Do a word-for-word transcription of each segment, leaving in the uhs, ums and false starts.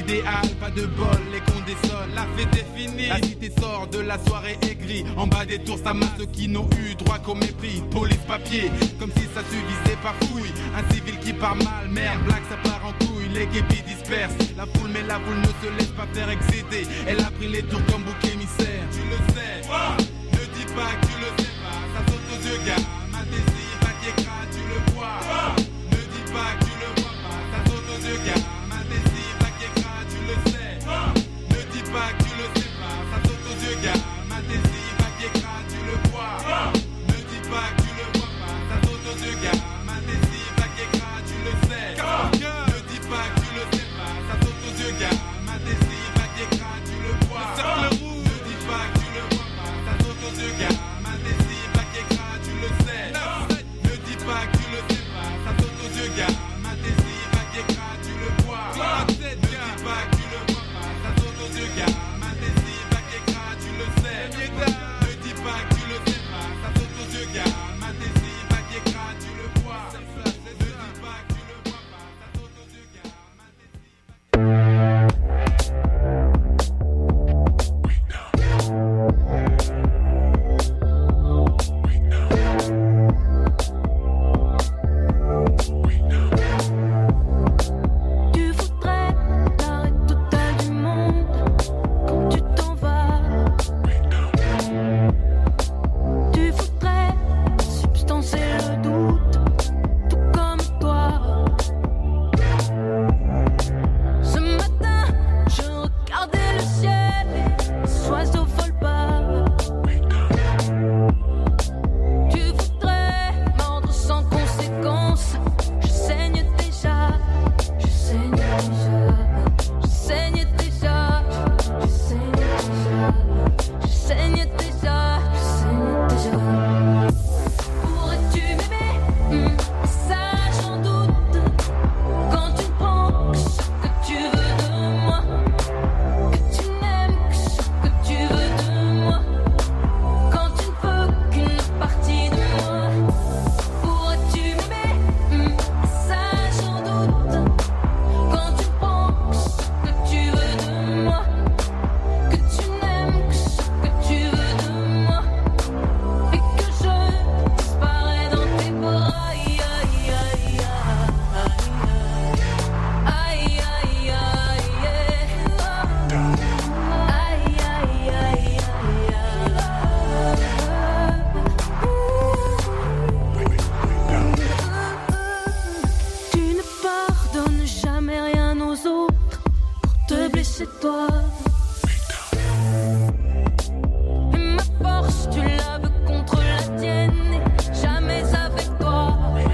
idéal, pas de bol, les cons des sols, la fête est finie. La cité sort de la soirée aigrie. En bas des tours, ça masse ceux qui n'ont eu droit qu'au mépris. Police papier, comme si ça suffisait par fouille. Un civil qui part mal, merde, blague, ça part en couille. Les guépis dispersent la foule, mais la foule ne se laisse pas faire excéder. Elle a pris les tours comme bouc émissaire. Tu le sais, oh ne dis pas que tu le sais pas. Ça saute aux yeux, gars. Ma désir, va t'écraser, tu le vois. Oh ne dis pas que tu le vois pas. Ça saute aux yeux, gars. Ma désir, va t'écraser, tu le sais. Oh ne dis pas que tu le sais pas. Ça saute aux yeux, gars. Ma désir, va t'écraser, tu le vois. Oh ne dis pas que tu le vois pas. Ça saute aux yeux, gars. Ma désir, va t'écraser, tu le sais. Oh ne dis pas que tu le sais pas. Ça saute aux yeux, gars. Ma désir, va t'écraser, tu le vois. Oh ne dis pas que tu le vois pas. Ça saute aux yeux, gars. Ma désir, va t'écraser, tu le sais. Ne dis pas que tu le sais pas. Ça saute aux yeux, gars. Ma désir, va t'écraser, tu le vois. Ne dis pas que tu le vois pas. Ça saute aux yeux, gars. Ma désir, va t'écraser, tu le sais. Ne dis pas que tu le sais pas. Ça saute aux yeux, gars. Ma désir, va t'écraser, tu le vois. Ne dis pas que tu le vois pas. Ça saute aux yeux, gars. Ma désir. Tu voudrais l'arrêt total du monde quand tu t'en vas. Tu voudrais substancer le doute, tout comme toi. Ce matin, je regardais le ciel, les oiseaux volent pas. Tu voudrais mordre sans conséquence. Je saigne déjà, je saigne déjà, je saigne déjà, je saigne déjà, je saigne déjà, je saigne déjà. Pourrais-tu m'aimer? Hmm, ça j'en doute. Quand tu prends que ce que tu veux de moi, que tu n'aimes que ce que tu veux de moi, quand tu ne veux qu'une partie de moi. Pourrais-tu m'aimer? Hmm, ça j'en doute. Quand tu prends que ce que tu veux de moi, que tu n'aimes que ce que tu veux de moi, et que je disparais dans tes bras. Aïe aïe aïe aïe aïe aïe aïe aïe Tu ne pardonnes jamais rien aux autres pour te blesser toi. Et ma force, tu la veux contre la tienne, et jamais avec toi.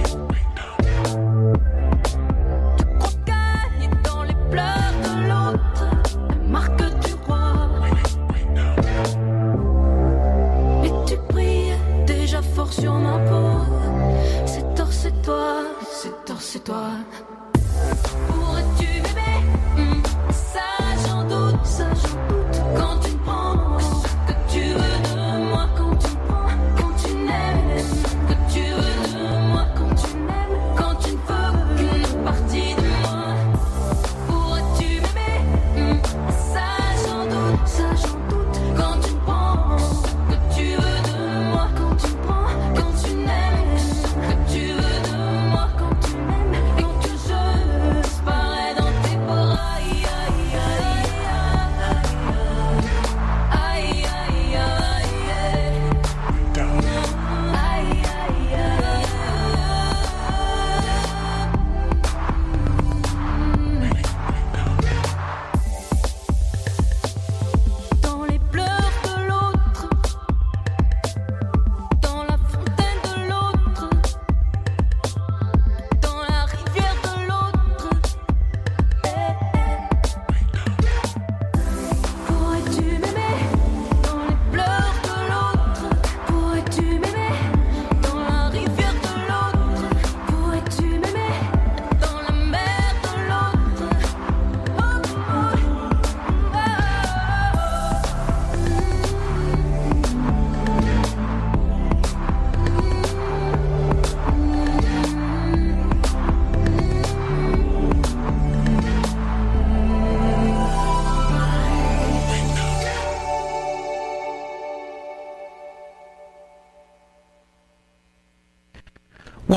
Tu crois gagner dans les pleurs de l'autre, la marque du roi. Et tu brilles déjà fort sur ma peau. C'est tort, c'est toi, c'est tort, c'est toi. Pourrais-tu m'aimer? Hmm, ça j'en doute, ça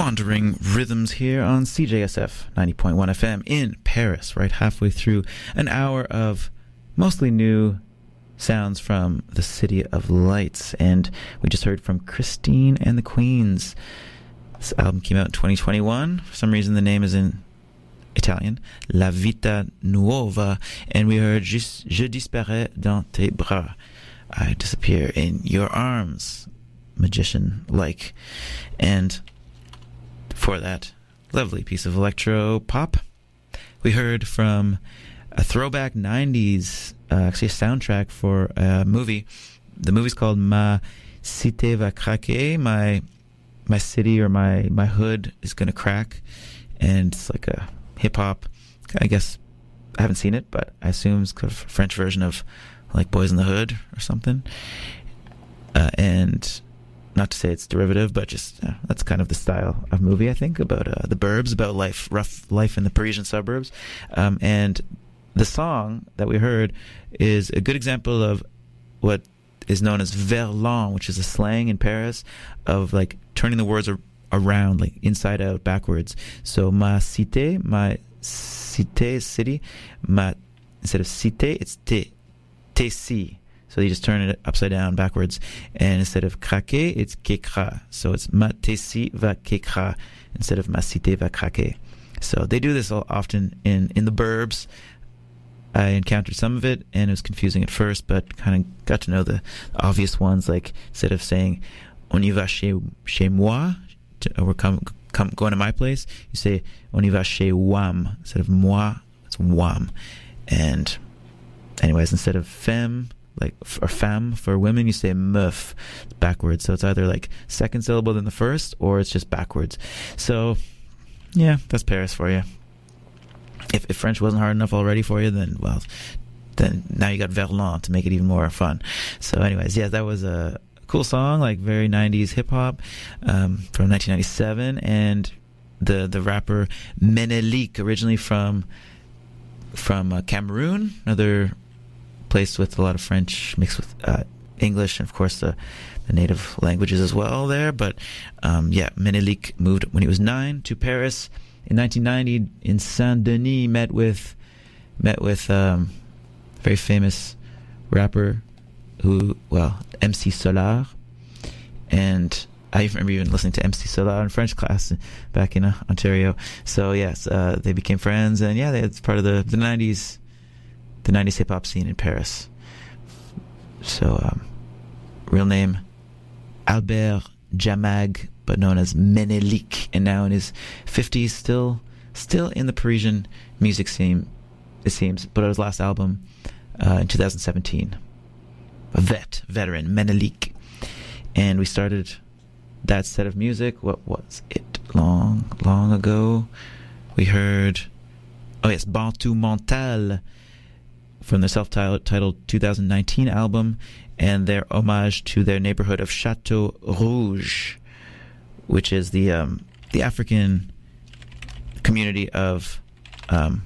Wandering Rhythms here on C J S F ninety point one F M in Paris, right halfway through an hour of mostly new sounds from the City of Lights. And we just heard from Christine and the Queens. This album came out in twenty twenty-one. For some reason the name is in Italian, La Vita Nuova, and we heard Just, Je disparais dans tes bras, I disappear in your arms, magician-like. And for that lovely piece of electro pop, we heard from a throwback nineties, uh, actually a soundtrack for a movie. The movie's called Ma Cité va craquer, my my city or my, my hood is gonna crack, and it's like a hip-hop, I guess. I haven't seen it, but I assume it's a French version of like Boys in the Hood or something. Uh, and not to say it's derivative, but just uh, that's kind of the style of movie, I think, about uh, the burbs, about life, rough life in the Parisian suburbs. Um, and the song that we heard is a good example of what is known as verlan, which is a slang in Paris of like turning the words ar- around, like inside out, backwards. So ma cité, my cité is city, ma, instead of cité, it's te, te si. So you just turn it upside down, backwards. And instead of craquer, it's quécra. So it's ma te si va quécra instead of ma cité va craquer. So they do this often in, in the burbs. I encountered some of it, and it was confusing at first, but kind of got to know the obvious ones. Like instead of saying on y va chez, chez moi, to, or come, come going to my place, you say on y va chez wam. Instead of moi, it's wam. And anyways, instead of femme, like or femme for women, you say meuf. It's backwards. So it's either like second syllable than the first, or it's just backwards. So yeah, that's Paris for you. If, if French wasn't hard enough already for you, then well, then now you got verlan to make it even more fun. So anyways, yeah, that was a cool song, like very nineties hip hop, um, from nineteen ninety-seven, and the the rapper Menelik, originally from from uh, Cameroon, another place with a lot of French mixed with uh, English, and of course the, the native languages as well there. But um, yeah, Menelik moved when he was nine to Paris in nineteen ninety. In Saint Denis, met with met with um, a very famous rapper who, well, M C Solar, and I remember even listening to M C Solar in French class back in uh, Ontario. So yes, uh, they became friends, and yeah, it's part of the the nineties. The nineties hip-hop scene in Paris. So, um, real name, Albert Jamag, but known as Menelik, and now in his fifties, still still in the Parisian music scene, it seems, but his last album uh, in two thousand seventeen. A vet, veteran, Menelik. And we started that set of music, what was it, long, long ago? We heard, oh yes, Bantu Mental, from their self-titled two thousand nineteen album, and their homage to their neighborhood of Chateau Rouge, which is the um, the African community of um,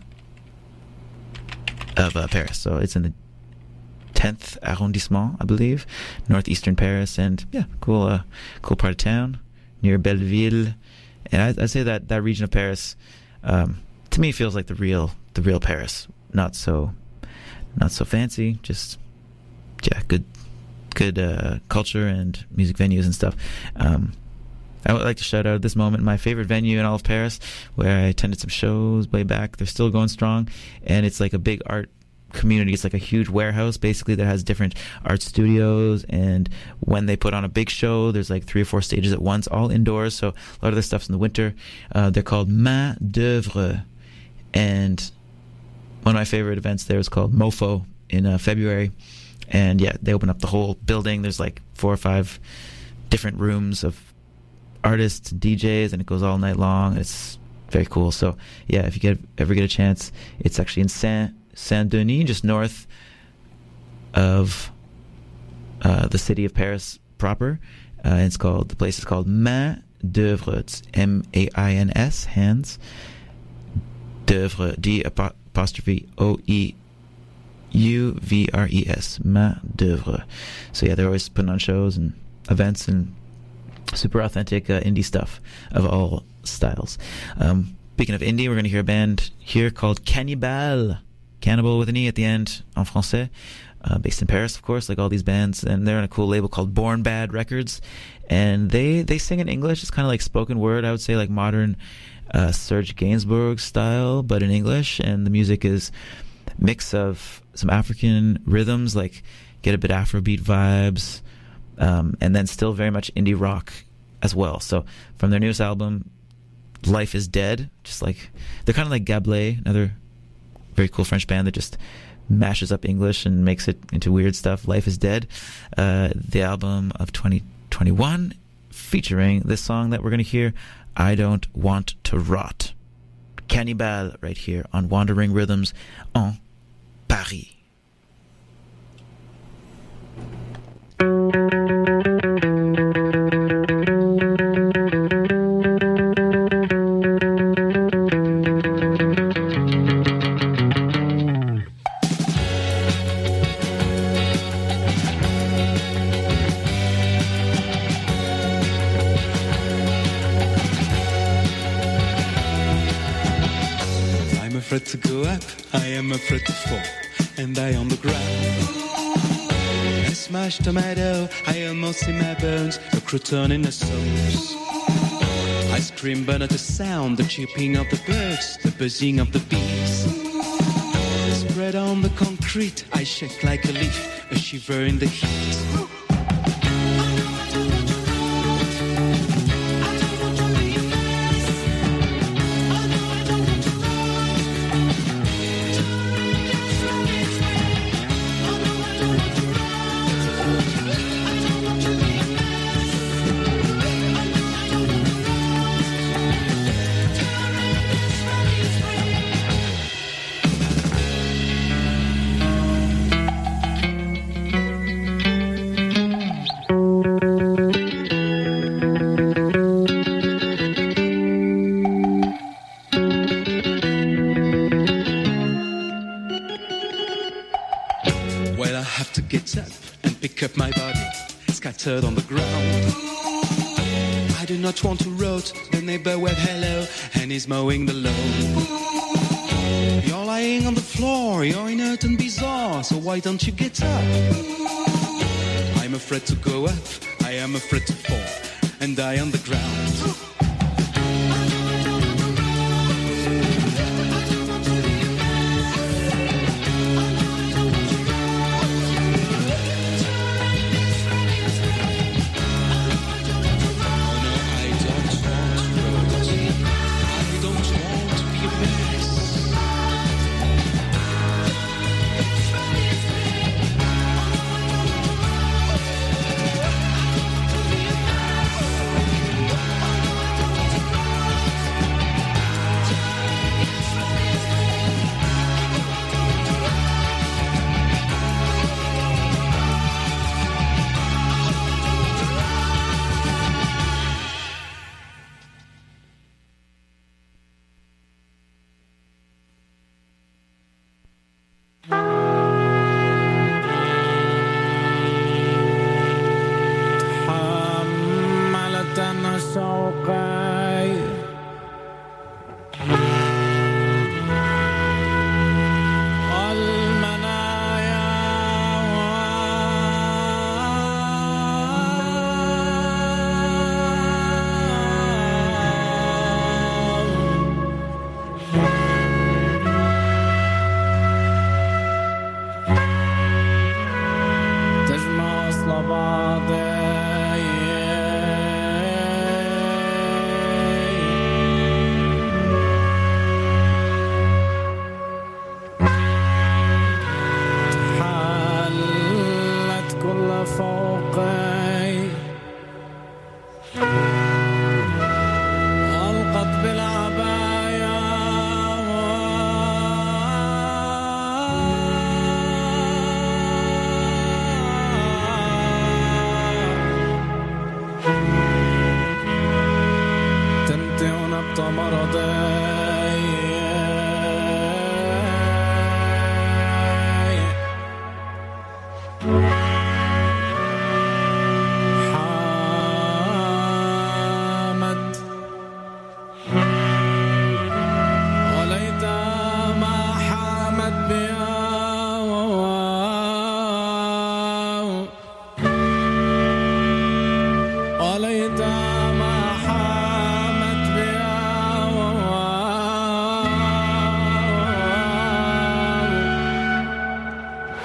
of uh, Paris. So it's in the tenth arrondissement, I believe, northeastern Paris, and yeah, cool, uh, cool part of town near Belleville. And I, I'd say that that region of Paris, um, to me, feels like the real the real Paris, not so. Not so fancy, just yeah, good, good uh, culture and music venues and stuff. Um, I would like to shout out at this moment my favorite venue in all of Paris, where I attended some shows way back. They're still going strong, and it's like a big art community. It's like a huge warehouse, basically, that has different art studios. And when they put on a big show, there's like three or four stages at once, all indoors. So a lot of the stuff's in the winter. Uh, they're called Main d'Oeuvre, and one of my favorite events there is called Mofo in uh, February. And yeah, they open up the whole building. There's like four or five different rooms of artists and D Js, and it goes all night long. It's very cool. So yeah, if you get ever get a chance, it's actually in Saint Saint Denis, just north of uh, the city of Paris proper. Uh, and it's called, the place is called Main d'Oeuvre. It's M A I N S, hands. D'Oeuvre, D apostrophe O E U V R E S, Main d'Oeuvre. So yeah, they're always putting on shows and events, and super authentic uh, indie stuff of all styles. Um, speaking of indie, we're going to hear a band here called Cannibal. Cannibal with an E at the end, en français. Uh, based in Paris, of course, like all these bands. And they're on a cool label called Born Bad Records. And they, they sing in English. It's kind of like spoken word, I would say, like modern uh, Serge Gainsbourg style, but in English. And the music is a mix of some African rhythms, like get a bit Afrobeat vibes, um, and then still very much indie rock as well. So from their newest album, Life is Dead, just like, they're kind of like Gablé, another very cool French band that just mashes up English and makes it into weird stuff. Life is Dead, uh, the album of twenty twenty-one, featuring this song that we're going to hear, I Don't Want to Rot. Cannibal right here on Wandering Rhythms en Paris. To go up, I am afraid to fall, and I on the ground. A smashed tomato, I almost see my bones, a crouton in a sauce. I scream but not a sound, the chirping of the birds, the buzzing of the bees. Spread on the concrete, I shake like a leaf, a shiver in the heat. Up my body, scattered on the ground. I do not want to rot, the neighbor went hello, and he's mowing the lawn. You're lying on the floor, you're inert and bizarre, so why don't you get up? I'm afraid to go up, I am afraid to fall, and die on the ground.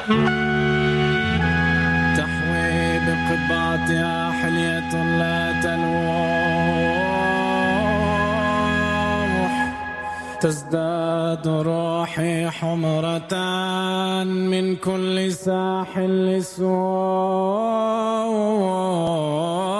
تحوي بقبعتها حلية لا تلوح تزداد روحي حمرة من كل ساحل سوء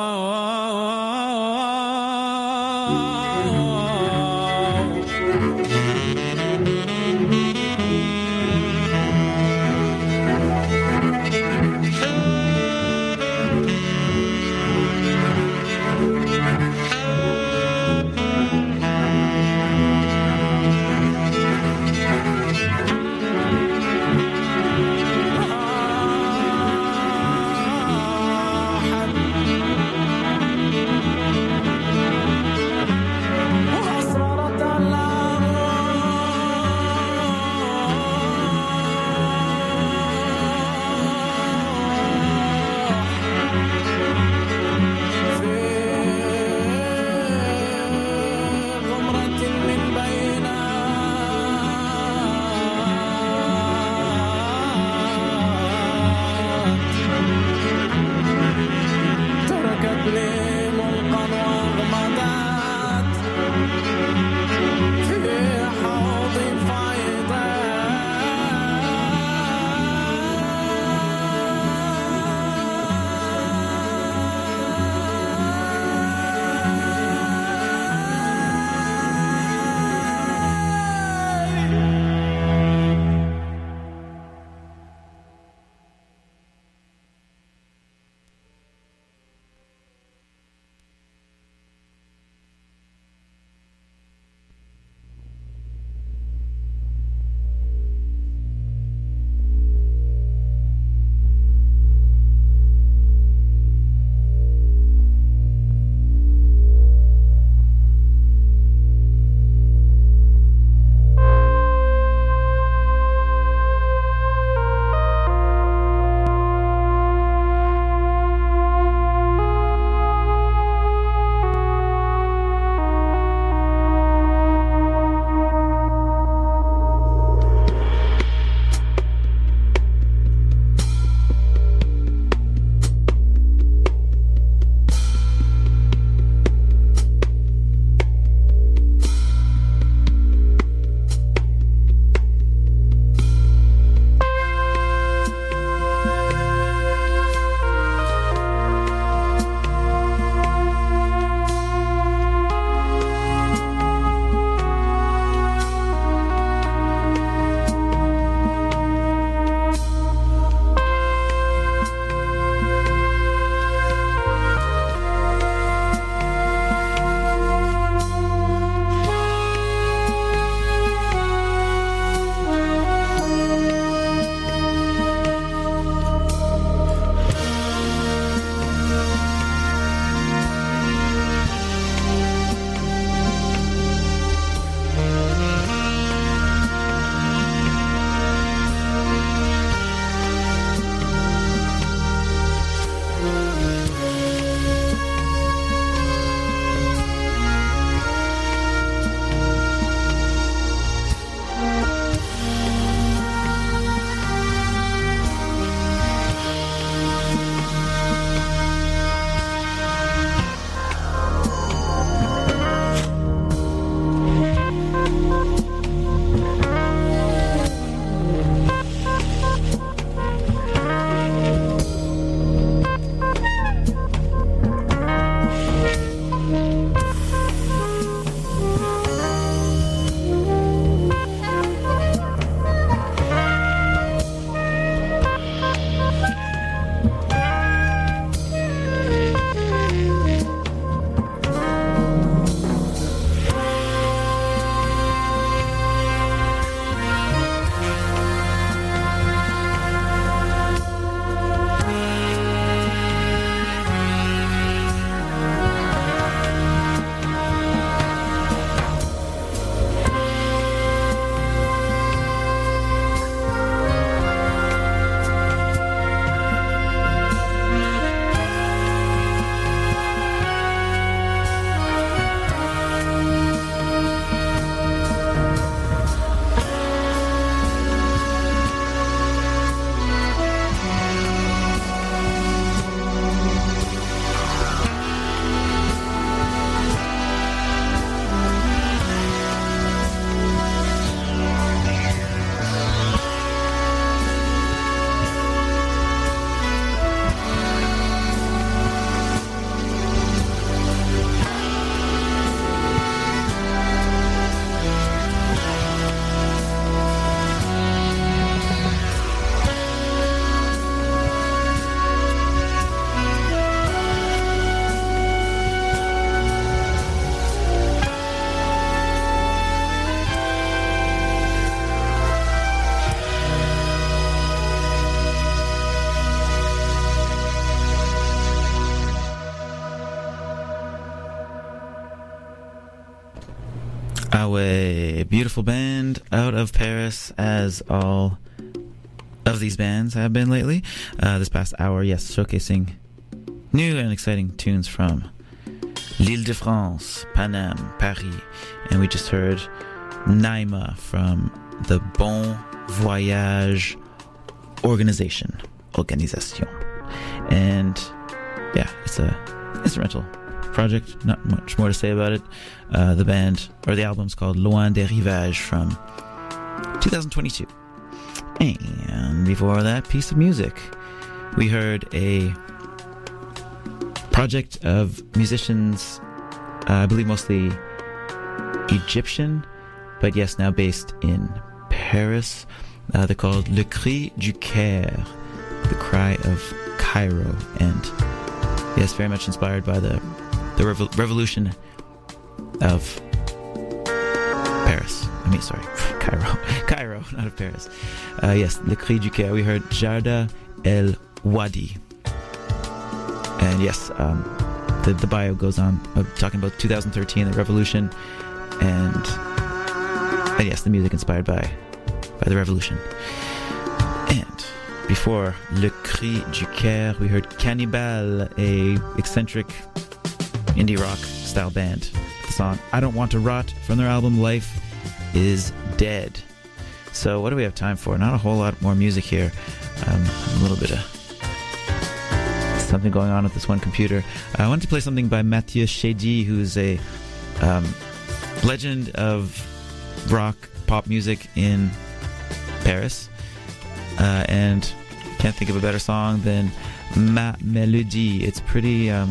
Ah ouais, beautiful band out of Paris, as all of these bands have been lately. Uh, this past hour, yes, showcasing new and exciting tunes from l'Île-de-France, Paname, Paris, and we just heard Naima from the Bon Voyage Organization, Organisation. And yeah, it's a instrumental project, not much more to say about it. Uh, the band, or the album's called Loin des Rivages from two thousand twenty-two. And before that piece of music, we heard a project of musicians, uh, I believe mostly Egyptian, but yes, now based in Paris. Uh, they're called Le Cri du Caire, the cry of Cairo, and yes, very much inspired by the the revo- revolution of Paris. I mean, sorry, Cairo, Cairo, not of Paris. Uh, yes, Le Cri du Caire. We heard Jarda El Wadi, and yes, um, the the bio goes on uh, talking about two thousand thirteen, the revolution, and, and yes, the music inspired by by the revolution. And before Le Cri du Caire, we heard Cannibal, a eccentric indie rock style band. The song I Don't Want to Rot from their album Life is Dead. So what do we have time for? Not a whole lot more music here. Um, a little bit of something going on with this one computer. Uh, I wanted to play something by Mathieu Chédid, who's a um, legend of rock pop music in Paris, uh, and can't think of a better song than Ma Mélodie. It's pretty um,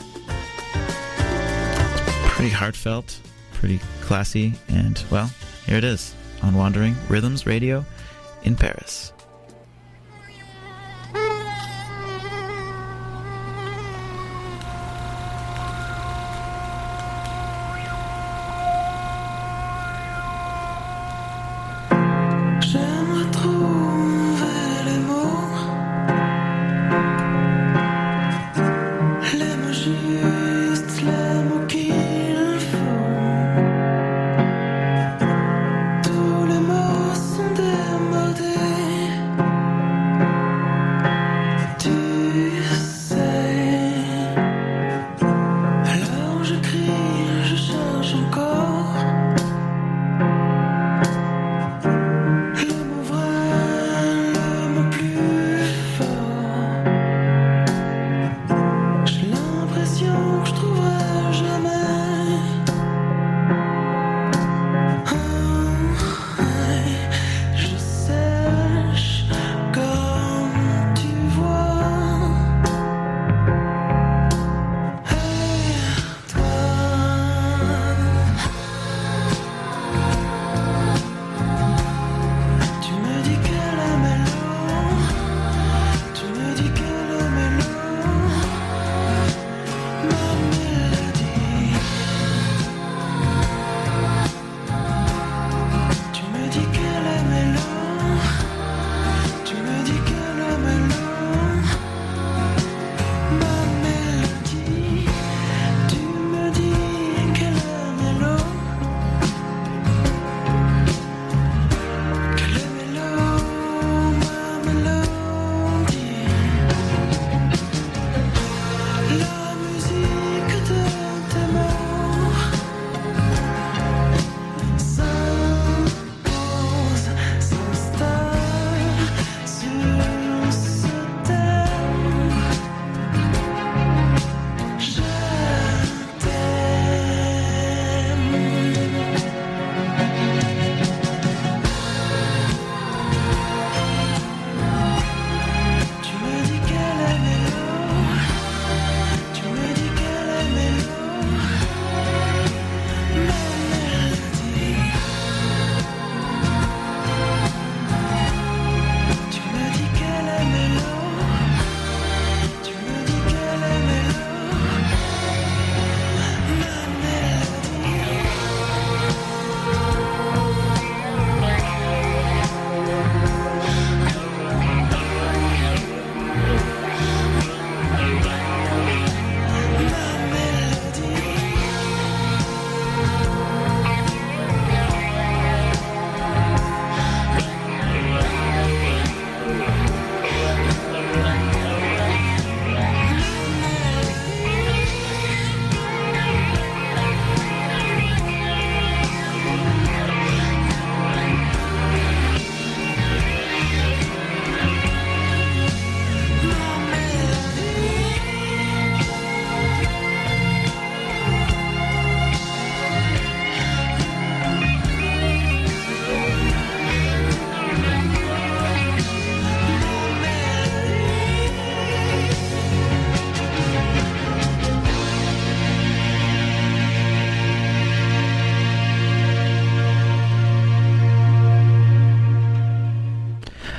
pretty heartfelt, pretty classy, and well, here it is on Wandering Rhythms Radio in Paris. Tous les mots sont démodés.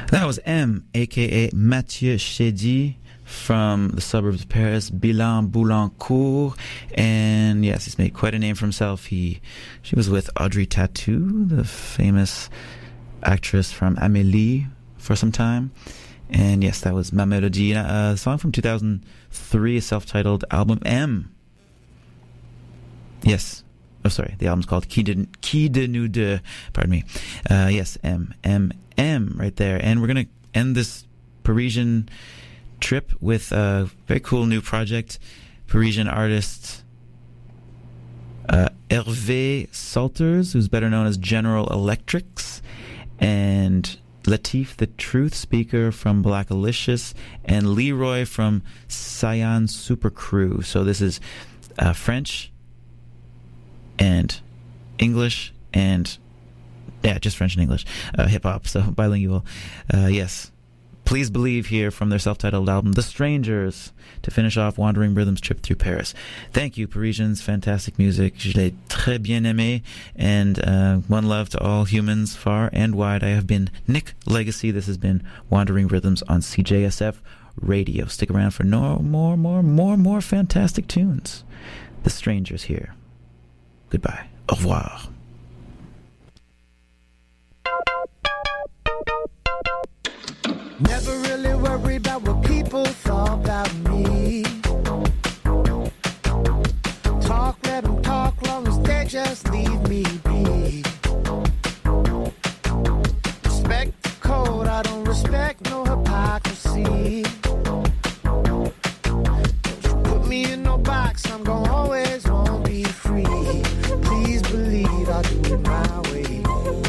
That was M, a k a. Mathieu Chédy, from the suburbs of Paris, Boulogne-Billancourt. And yes, he's made quite a name for himself. He, She was with Audrey Tautou, the famous actress from Amélie, for some time. And yes, that was Ma Mélodie, a song from two thousand three, a self-titled album, M. Yes. Oh, sorry. The album's called Qui de, Qui de Nous Deux. Pardon me. Uh, yes, M. M. M right there. And we're going to end this Parisian trip with a very cool new project. Parisian artist uh, Hervé Salters, who's better known as General Electrics, and Latif the Truth Speaker from Black Alicious, and Leroy from Cyan Super Crew. So this is uh, French and English and yeah, just French and English uh, hip hop. So bilingual. Uh, yes. Please Believe here from their self-titled album, The Strangers, to finish off Wandering Rhythm's trip through Paris. Thank you, Parisians. Fantastic music. Je l'ai très bien aimé. And uh, one love to all humans far and wide. I have been Nick Legacy. This has been Wandering Rhythms on C J S F Radio. Stick around for no, more, more, more, more fantastic tunes. The Strangers here. Goodbye. Au revoir. Never really worried about what people thought about me. Talk, let them talk, long as they just leave me be. Respect the code, I don't respect no hypocrisy. Don't you put me in no box, I'm gonna always wanna be free. Please believe I'll do it my way.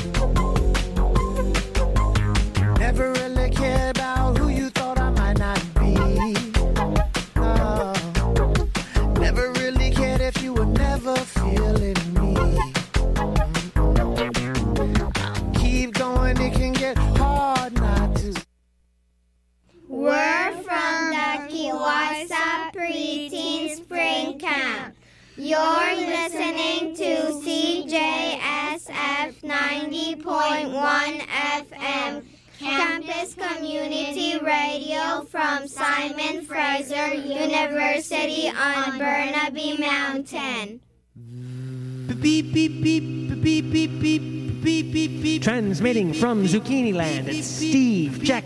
Never really cared about who you thought I might not be. No. Never really cared if you were never feeling me. I'll keep going, it can get hard not to. We're from the Kiwasa Preteen Spring Camp. You're listening to C J S F ninety point one F M. Campus Community Radio from Simon Fraser University on Burnaby Mountain. Beep, beep, beep, beep, beep, beep, beep, beep, beep. Transmitting from Zucchini Land, it's Steve Jackson.